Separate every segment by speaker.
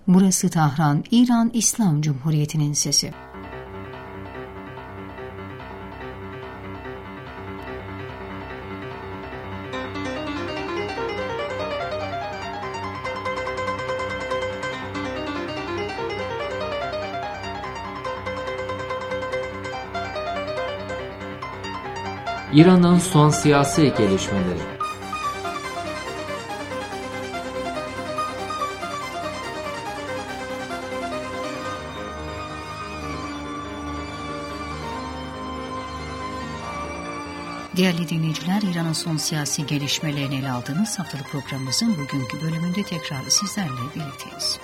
Speaker 1: Burası Tahran, İran İslam Cumhuriyeti'nin sesi.
Speaker 2: İran'ın son siyasi gelişmeleri.
Speaker 1: Değerli dinleyiciler, İran'ın son siyasi gelişmelerini ele aldığımız haftalık programımızın bugünkü bölümünde tekrar sizlerle birlikteyiz.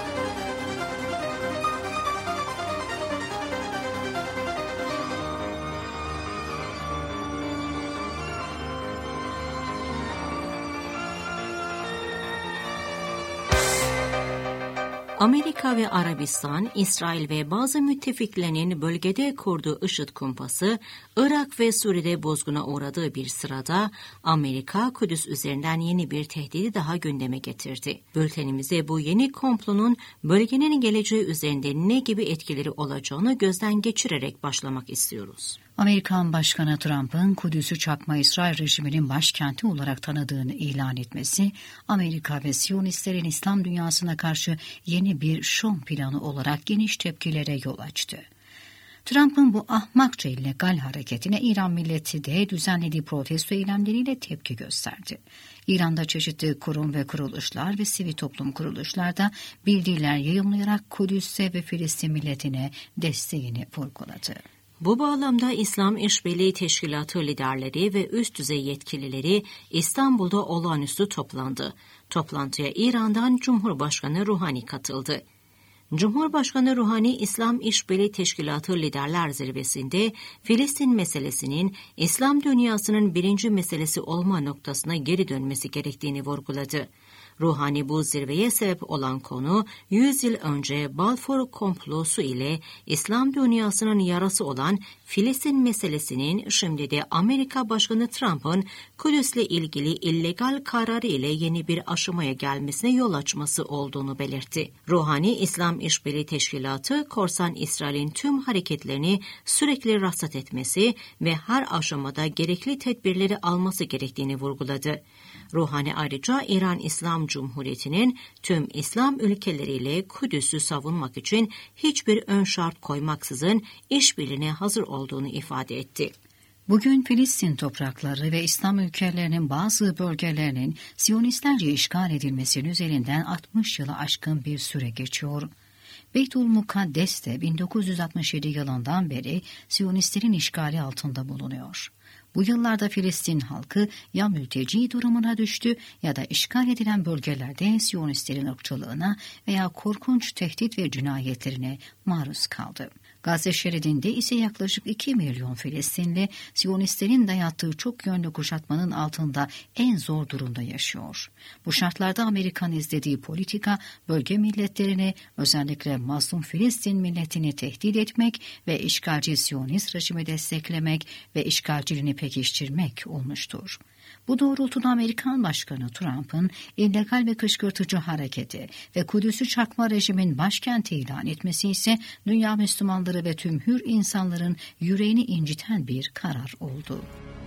Speaker 3: Amerika ve Arabistan, İsrail ve bazı müttefiklerinin bölgede kurduğu IŞİD kumpası, Irak ve Suriye'de bozguna uğradığı bir sırada Amerika, Kudüs üzerinden yeni bir tehdidi daha gündeme getirdi. Bültenimize bu yeni komplonun bölgenin geleceği üzerinde ne gibi etkileri olacağını gözden geçirerek başlamak istiyoruz.
Speaker 1: Amerikan Başkanı Trump'ın Kudüs'ü çakma İsrail rejiminin başkenti olarak tanıdığını ilan etmesi, Amerika ve Siyonistlerin İslam dünyasına karşı yeni bir şov planı olarak geniş tepkilere yol açtı. Trump'ın bu ahmakça illegal hareketine İran milleti de düzenlediği protesto eylemleriyle tepki gösterdi. İran'da çeşitli kurum ve kuruluşlar ve sivil toplum kuruluşlar da bildiriler yayımlayarak Kudüs'e ve Filistin milletine desteğini vurguladı.
Speaker 3: Bu bağlamda İslam İşbirliği Teşkilatı liderleri ve üst düzey yetkilileri İstanbul'da olağanüstü toplandı. Toplantıya İran'dan Cumhurbaşkanı Ruhani katıldı. Cumhurbaşkanı Ruhani, İslam İşbirliği Teşkilatı Liderler Zirvesi'nde Filistin meselesinin İslam dünyasının birinci meselesi olma noktasına geri dönmesi gerektiğini vurguladı. Ruhani bu zirveye sebep olan konu 100 yıl önce Balfour komplosu ile İslam dünyasının yarası olan Filistin meselesinin şimdi de Amerika Başkanı Trump'ın Kudüs'le ilgili illegal kararı ile yeni bir aşamaya gelmesine yol açması olduğunu belirtti. Ruhani, İslam İşbirliği Teşkilatı, korsan İsrail'in tüm hareketlerini sürekli rasat etmesi ve her aşamada gerekli tedbirleri alması gerektiğini vurguladı. Ruhani ayrıca İran İslam Cumhuriyeti'nin tüm İslam ülkeleriyle Kudüs'ü savunmak için hiçbir ön şart koymaksızın işbirliğine hazır olduğunu ifade etti.
Speaker 1: Bugün Filistin toprakları ve İslam ülkelerinin bazı bölgelerinin Siyonistlerce işgal edilmesinin üzerinden 60 yılı aşkın bir süre geçiyor. Beytül Mukaddes de 1967 yılından beri Siyonistlerin işgali altında bulunuyor. Bu yıllarda Filistin halkı ya mülteci durumuna düştü ya da işgal edilen bölgelerde Siyonistlerin ırkçılığına veya korkunç tehdit ve cinayetlerine maruz kaldı. Gazze şeridinde ise yaklaşık 2 milyon Filistinli Siyonistlerin dayattığı çok yönlü kuşatmanın altında en zor durumda yaşıyor. Bu şartlarda Amerika'nın izlediği politika bölge milletlerini, özellikle mazlum Filistin milletini tehdit etmek ve işgalci Siyonist rejimi desteklemek ve işgalciliğini pekiştirmek olmuştur. Bu doğrultuda Amerikan Başkanı Trump'ın illegal ve kışkırtıcı hareketi ve Kudüs'ü çakma rejimin başkenti ilan etmesi ise dünya Müslümanları ve tüm hür insanların yüreğini inciten bir karar oldu.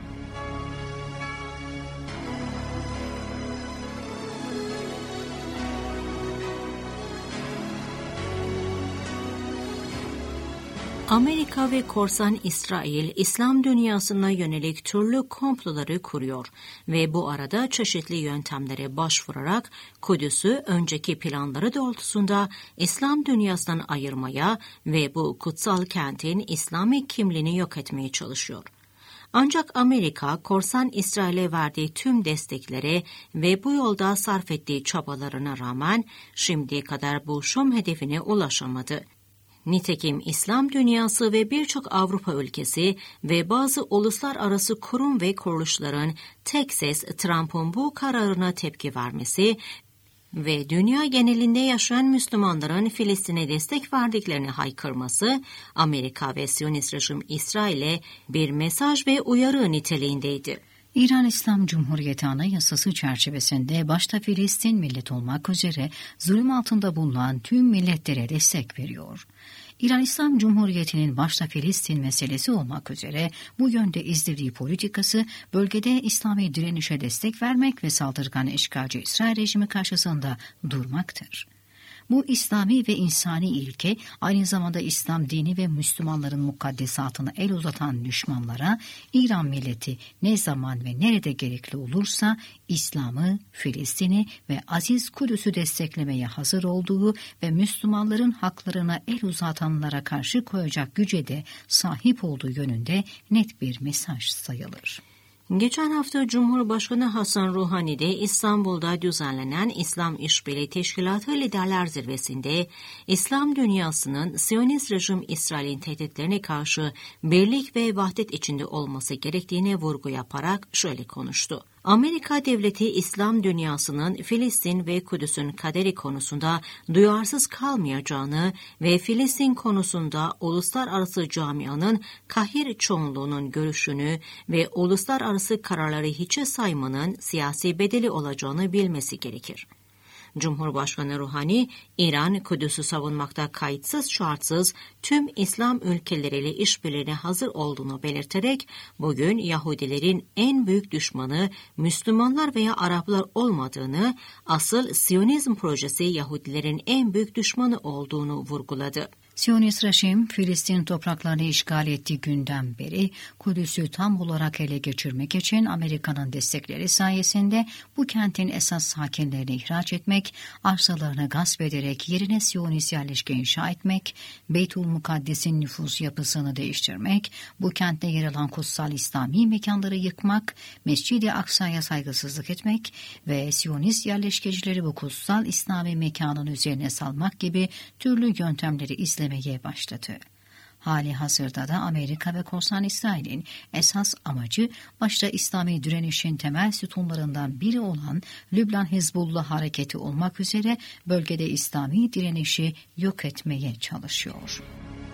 Speaker 3: Amerika ve korsan İsrail, İslam dünyasına yönelik türlü komploları kuruyor ve bu arada çeşitli yöntemlere başvurarak Kudüs'ü önceki planları doğrultusunda İslam dünyasından ayırmaya ve bu kutsal kentin İslami kimliğini yok etmeye çalışıyor. Ancak Amerika, korsan İsrail'e verdiği tüm desteklere ve bu yolda sarf ettiği çabalarına rağmen şimdiye kadar bu şom hedefine ulaşamadı. Nitekim İslam dünyası ve birçok Avrupa ülkesi ve bazı uluslararası kurum ve kuruluşların tek ses Trump'ın bu kararına tepki vermesi ve dünya genelinde yaşayan Müslümanların Filistin'e destek verdiklerini haykırması, Amerika ve Siyonist rejim İsrail'e bir mesaj ve uyarı niteliğindeydi.
Speaker 1: İran İslam Cumhuriyeti Anayasası çerçevesinde başta Filistin millet olmak üzere zulüm altında bulunan tüm milletlere destek veriyor. İran İslam Cumhuriyeti'nin başta Filistin meselesi olmak üzere bu yönde izlediği politikası bölgede İslami direnişe destek vermek ve saldırgan işgalci İsrail rejimi karşısında durmaktır. Bu İslami ve insani ilke aynı zamanda İslam dini ve Müslümanların mukaddesatını el uzatan düşmanlara İran milleti ne zaman ve nerede gerekli olursa İslam'ı, Filistin'i ve Aziz Kudüs'ü desteklemeye hazır olduğu ve Müslümanların haklarına el uzatanlara karşı koyacak güce de sahip olduğu yönünde net bir mesaj sayılır.
Speaker 3: Geçen hafta Cumhurbaşkanı Hasan Ruhani'de İstanbul'da düzenlenen İslam İşbirliği Teşkilatı Liderler Zirvesi'nde İslam dünyasının Siyonist rejim İsrail'in tehditlerine karşı birlik ve vahdet içinde olması gerektiğine vurgu yaparak şöyle konuştu. Amerika devleti İslam dünyasının Filistin ve Kudüs'ün kaderi konusunda duyarsız kalmayacağını ve Filistin konusunda uluslararası camianın kahir çoğunluğunun görüşünü ve uluslararası kararları hiçe saymanın siyasi bedeli olacağını bilmesi gerekir. Cumhurbaşkanı Ruhani, İran, Kudüs'ü savunmakta kayıtsız şartsız tüm İslam ülkeleriyle işbirliğine hazır olduğunu belirterek, bugün Yahudilerin en büyük düşmanı Müslümanlar veya Araplar olmadığını, asıl Siyonizm projesi Yahudilerin en büyük düşmanı olduğunu vurguladı.
Speaker 1: Siyonist rejim, Filistin topraklarını işgal ettiği günden beri Kudüs'ü tam olarak ele geçirmek için Amerika'nın destekleri sayesinde bu kentin esas sakinlerini ihraç etmek, arsalarını gasp ederek yerine Siyonist yerleşke inşa etmek, Beytül Mukaddes'in nüfus yapısını değiştirmek, bu kentte yer alan kutsal İslami mekanları yıkmak, Mescid-i Aksa'ya saygısızlık etmek ve Siyonist yerleşkecileri bu kutsal İslami mekanın üzerine salmak gibi türlü yöntemleri izlemeye başladı. Hali hazırda da Amerika ve korsan İsrail'in esas amacı başta İslami direnişin temel sütunlarından biri olan Lübnan Hizbullah hareketi olmak üzere bölgede İslami direnişi yok etmeye çalışıyor.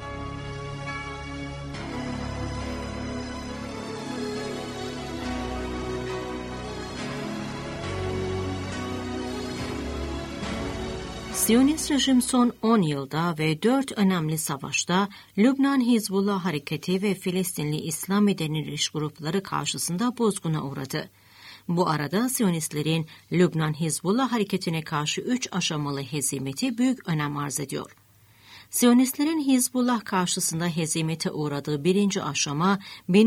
Speaker 3: Siyonist rejim son 10 yılda ve 4 önemli savaşta Lübnan Hizbullah Hareketi ve Filistinli İslami direniş grupları karşısında bozguna uğradı. Bu arada Siyonistlerin Lübnan Hizbullah Hareketi'ne karşı 3 aşamalı hezimeti büyük önem arz ediyor. Siyonistlerin Hizbullah karşısında hezimete uğradığı birinci aşama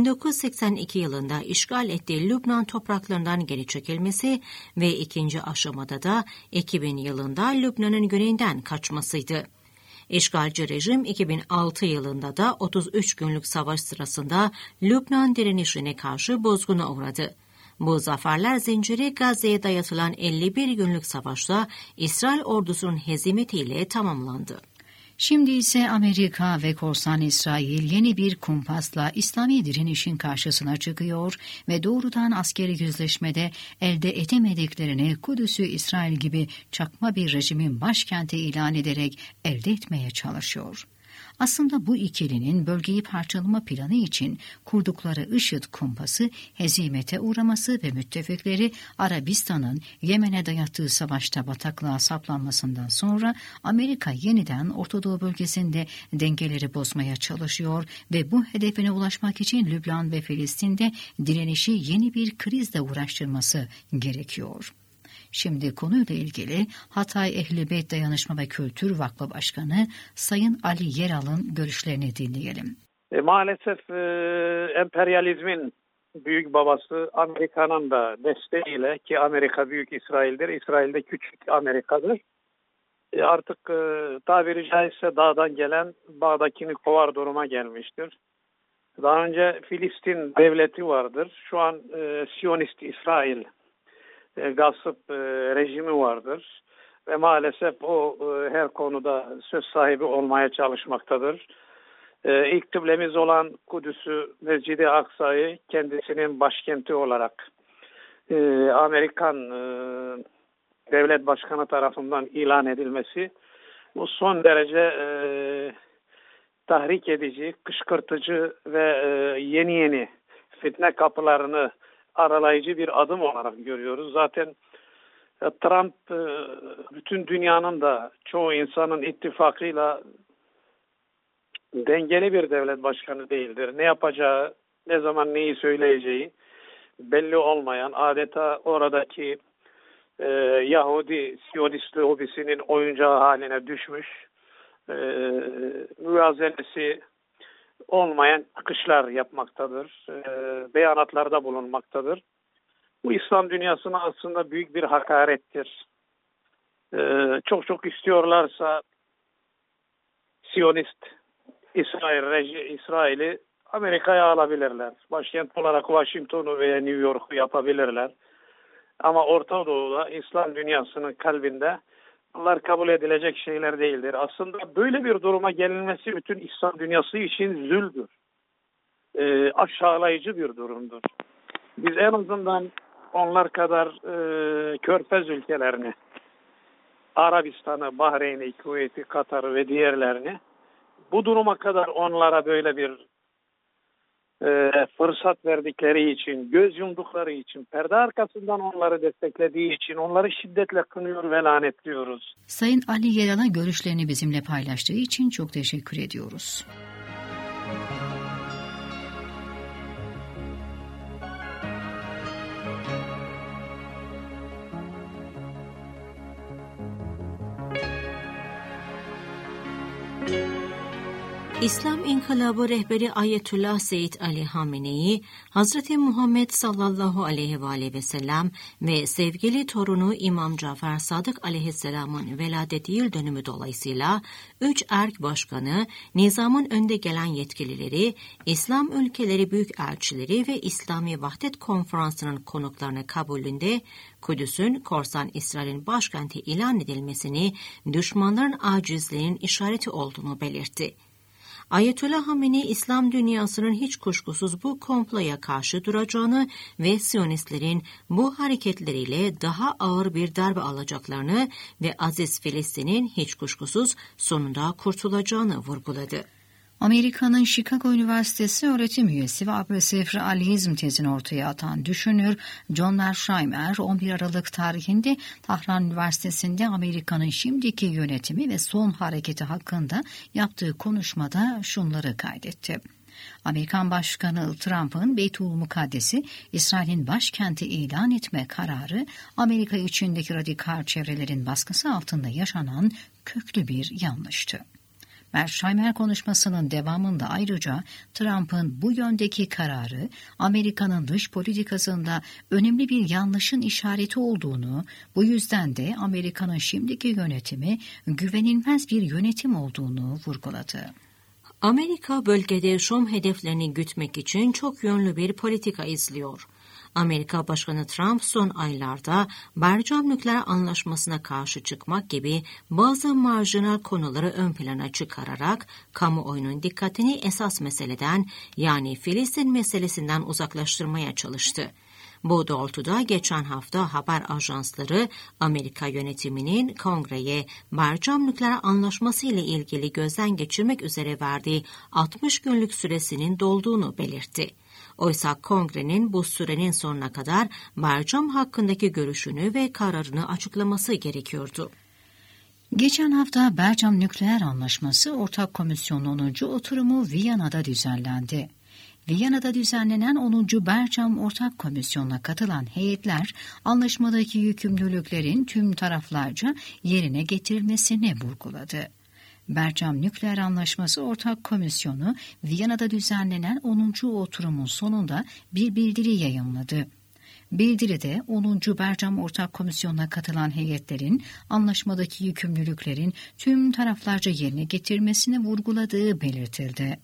Speaker 3: 1982 yılında işgal ettiği Lübnan topraklarından geri çekilmesi ve ikinci aşamada da 2000 yılında Lübnan'ın güneyinden kaçmasıydı. İşgalci rejim 2006 yılında da 33 günlük savaş sırasında Lübnan direnişine karşı bozguna uğradı. Bu zaferler zinciri Gazze'ye dayatılan 51 günlük savaşta İsrail ordusunun hezimetiyle tamamlandı.
Speaker 1: Şimdi ise Amerika ve korsan İsrail yeni bir kumpasla İslami direnişin karşısına çıkıyor ve doğrudan askeri yüzleşmede elde edemediklerini Kudüs'ü İsrail gibi çakma bir rejimin başkenti ilan ederek elde etmeye çalışıyor. Aslında bu ikilinin bölgeyi parçalama planı için kurdukları IŞİD kumpası hezimete uğraması ve müttefikleri Arabistan'ın Yemen'e dayattığı savaşta bataklığa saplanmasından sonra Amerika yeniden Orta Doğu bölgesinde dengeleri bozmaya çalışıyor ve bu hedefine ulaşmak için Lübnan ve Filistin'de direnişi yeni bir krizle uğraştırması gerekiyor. Şimdi konuyla ilgili Hatay Ehl-i Beyt Dayanışma ve Kültür Vakfı Başkanı Sayın Ali Yeral'ın görüşlerini dinleyelim.
Speaker 4: Maalesef emperyalizmin büyük babası Amerika'nın da desteğiyle, ki Amerika büyük İsrail'dir, İsrail de küçük Amerika'dır. Artık tabiri caizse dağdan gelen bağdakini kovar duruma gelmiştir. Daha önce Filistin devleti vardır. Şu an Siyonist İsrail gasp rejimi vardır ve maalesef o her konuda söz sahibi olmaya çalışmaktadır. İlk kıblemiz olan Kudüs'ü, Mescid-i Aksa'yı kendisinin başkenti olarak Amerikan devlet başkanı tarafından ilan edilmesi bu son derece tahrik edici, kışkırtıcı ve yeni fitne kapılarını aralayıcı bir adım olarak görüyoruz. Zaten Trump bütün dünyanın da çoğu insanın ittifakıyla dengeli bir devlet başkanı değildir. Ne yapacağı, ne zaman neyi söyleyeceği belli olmayan, adeta oradaki Yahudi Siyonist lobisinin oyuncağı haline düşmüş, müvazenesi olmayan çıkışlar yapmaktadır, beyanatlarda bulunmaktadır. Bu İslam dünyasına aslında büyük bir hakarettir. Çok istiyorlarsa Siyonist İsrail'i Amerika'ya alabilirler. Başkent olarak Washington'u veya New York'u yapabilirler. Ama Orta Doğu'da İslam dünyasının kalbinde bunlar kabul edilecek şeyler değildir. Aslında böyle bir duruma gelinmesi bütün İslam dünyası için zulümdür. Aşağılayıcı bir durumdur. Biz en azından onlar kadar Körfez ülkelerini, Arabistan'ı, Bahreyn'i, Kuveyt'i, Katar'ı ve diğerlerini bu duruma kadar onlara böyle bir fırsat verdikleri için, göz yumdukları için, perde arkasından onları desteklediği için onları şiddetle kınıyor ve lanetliyoruz.
Speaker 1: Sayın Ali Yeral'a görüşlerini bizimle paylaştığı için çok teşekkür ediyoruz.
Speaker 3: İslam İnkılabı rehberi Ayetullah Seyyid Ali Hamenei, Hazreti Muhammed sallallahu aleyhi ve sellem ve sevgili torunu İmam Cafer Sadık aleyhisselamın veladet yıl dönümü dolayısıyla 3 erk başkanı, nizamın önde gelen yetkilileri, İslam ülkeleri büyükelçileri ve İslami Vahdet Konferansı'nın konuklarını kabulünde Kudüs'ün korsan İsrail'in başkenti ilan edilmesini düşmanların acizliğinin işareti olduğunu belirtti. Ayetullah Hamenei, İslam dünyasının hiç kuşkusuz bu komploya karşı duracağını ve Siyonistlerin bu hareketleriyle daha ağır bir darbe alacaklarını ve aziz Filistin'in hiç kuşkusuz sonunda kurtulacağını vurguladı.
Speaker 1: Amerika'nın Chicago Üniversitesi öğretim üyesi ve agresif realizm tezini ortaya atan düşünür John Mearsheimer 11 Aralık tarihinde Tahran Üniversitesi'nde Amerika'nın şimdiki yönetimi ve son hareketi hakkında yaptığı konuşmada şunları kaydetti. Amerikan Başkanı Trump'ın Beytül Mukaddes'i İsrail'in başkenti ilan etme kararı Amerika içindeki radikal çevrelerin baskısı altında yaşanan köklü bir yanlıştı. Mearsheimer konuşmasının devamında ayrıca Trump'ın bu yöndeki kararı Amerika'nın dış politikasında önemli bir yanlışın işareti olduğunu, bu yüzden de Amerika'nın şimdiki yönetimi güvenilmez bir yönetim olduğunu vurguladı.
Speaker 3: Amerika bölgede Şam hedeflerini gütmek için çok yönlü bir politika izliyor. Amerika Başkanı Trump son aylarda Barcam Nükleer Anlaşması'na karşı çıkmak gibi bazı marjinal konuları ön plana çıkararak kamuoyunun dikkatini esas meseleden yani Filistin meselesinden uzaklaştırmaya çalıştı. Bu doğrultuda geçen hafta haber ajansları Amerika yönetiminin Kongreye Barcam Nükleer Anlaşması ile ilgili gözden geçirmek üzere verdiği 60 günlük süresinin dolduğunu belirtti. Oysa Kongre'nin bu sürenin sonuna kadar Barcam hakkındaki görüşünü ve kararını açıklaması gerekiyordu.
Speaker 1: Geçen hafta Barcam Nükleer Anlaşması Ortak Komisyon'un 10. oturumu Viyana'da düzenlendi. Viyana'da düzenlenen 10. Barcam Ortak Komisyonu'na katılan heyetler, anlaşmadaki yükümlülüklerin tüm taraflarca yerine getirilmesini vurguladı. Barcam Nükleer Anlaşması Ortak Komisyonu, Viyana'da düzenlenen 10. oturumun sonunda bir bildiri yayımladı. Bildiride 10. Barcam Ortak Komisyonu'na katılan heyetlerin anlaşmadaki yükümlülüklerin tüm taraflarca yerine getirmesini vurguladığı belirtildi.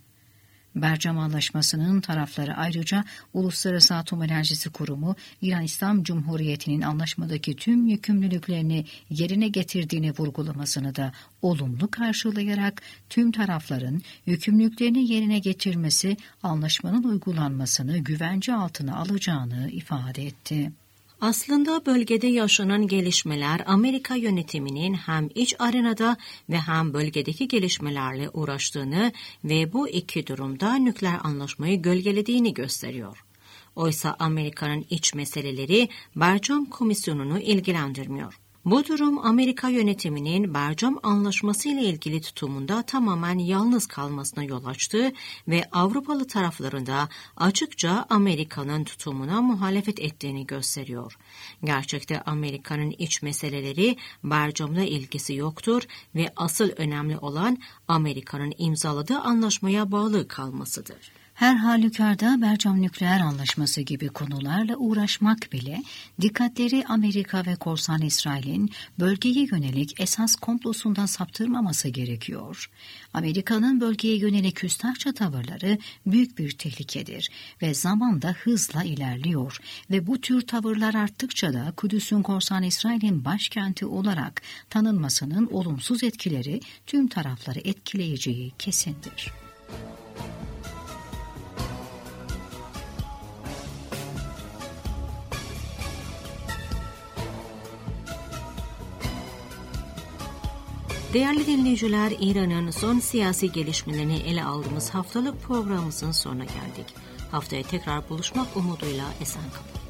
Speaker 1: Barcam Anlaşması'nın tarafları ayrıca Uluslararası Atom Enerjisi Kurumu, İran İslam Cumhuriyeti'nin anlaşmadaki tüm yükümlülüklerini yerine getirdiğini vurgulamasını da olumlu karşılayarak tüm tarafların yükümlülüklerini yerine getirmesi, anlaşmanın uygulanmasını güvence altına alacağını ifade etti.
Speaker 3: Aslında bölgede yaşanan gelişmeler Amerika yönetiminin hem iç arenada ve hem bölgedeki gelişmelerle uğraştığını ve bu iki durumda nükleer anlaşmayı gölgelediğini gösteriyor. Oysa Amerika'nın iç meseleleri Barcam Komisyonu'nu ilgilendirmiyor. Bu durum Amerika yönetiminin Barcam Anlaşması ile ilgili tutumunda tamamen yalnız kalmasına yol açtı ve Avrupalı taraflarında açıkça Amerika'nın tutumuna muhalefet ettiğini gösteriyor. Gerçekte Amerika'nın iç meseleleri Barcam'la ilgisi yoktur ve asıl önemli olan Amerika'nın imzaladığı anlaşmaya bağlı kalmasıdır.
Speaker 1: Her halükarda Barcam Nükleer Anlaşması gibi konularla uğraşmak bile dikkatleri Amerika ve korsan İsrail'in bölgeye yönelik esas komplosundan saptırmaması gerekiyor. Amerika'nın bölgeye yönelik küstahça tavırları büyük bir tehlikedir ve zamanla hızla ilerliyor ve bu tür tavırlar arttıkça da Kudüs'ün korsan İsrail'in başkenti olarak tanınmasının olumsuz etkileri tüm tarafları etkileyeceği kesindir.
Speaker 3: Değerli dinleyiciler, İran'ın son siyasi gelişmelerini ele aldığımız haftalık programımızın sonuna geldik. Haftaya tekrar buluşmak umuduyla esen kalın.